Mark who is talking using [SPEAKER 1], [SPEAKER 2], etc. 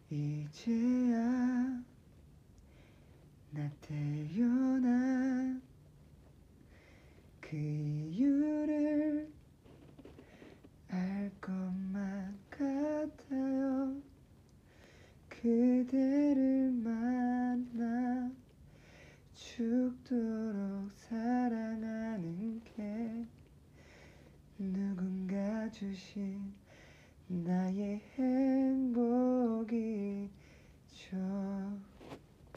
[SPEAKER 1] 이제야 나 태어난 그 이유를 알 것만 같아요. 그대를 만나 죽도록 사랑하는 게 누군가 주신 나의 행복이죠.